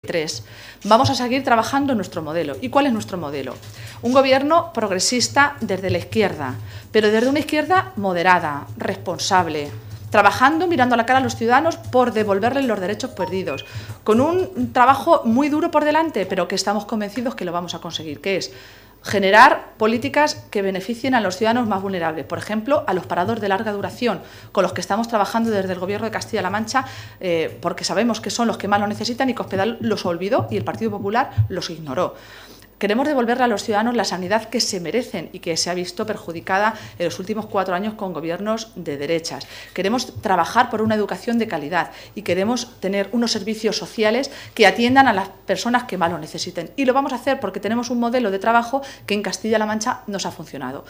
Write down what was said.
2023. Vamos a seguir trabajando en nuestro modelo. ¿Y cuál es nuestro modelo? Un gobierno progresista desde la izquierda, pero desde una izquierda moderada, responsable, trabajando, mirando a la cara a los ciudadanos por devolverles los derechos perdidos, con un trabajo muy duro por delante, pero que estamos convencidos que lo vamos a conseguir, que es generar políticas que beneficien a los ciudadanos más vulnerables, por ejemplo, a los parados de larga duración, con los que estamos trabajando desde el Gobierno de Castilla-La Mancha, porque sabemos que son los que más lo necesitan y Cospedal los olvidó y el Partido Popular los ignoró. Queremos devolverle a los ciudadanos la sanidad que se merecen y que se ha visto perjudicada en los últimos 4 años con gobiernos de derechas. Queremos trabajar por una educación de calidad y queremos tener unos servicios sociales que atiendan a las personas que más lo necesiten. Y lo vamos a hacer porque tenemos un modelo de trabajo que en Castilla-La Mancha nos ha funcionado.